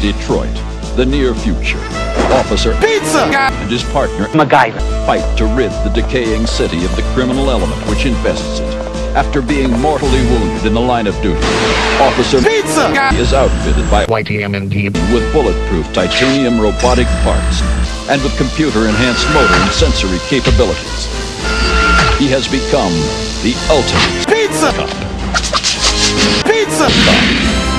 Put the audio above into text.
Detroit, the near future, Officer Pizza and his partner MacGyver fight to rid the decaying city of the criminal element which infests it. After being mortally wounded in the line of duty, Officer Pizza is outfitted by YTMNT with bulletproof titanium robotic parts and with computer-enhanced motor and sensory capabilities. He has become the ultimate Pizza cop. Pizza Cop.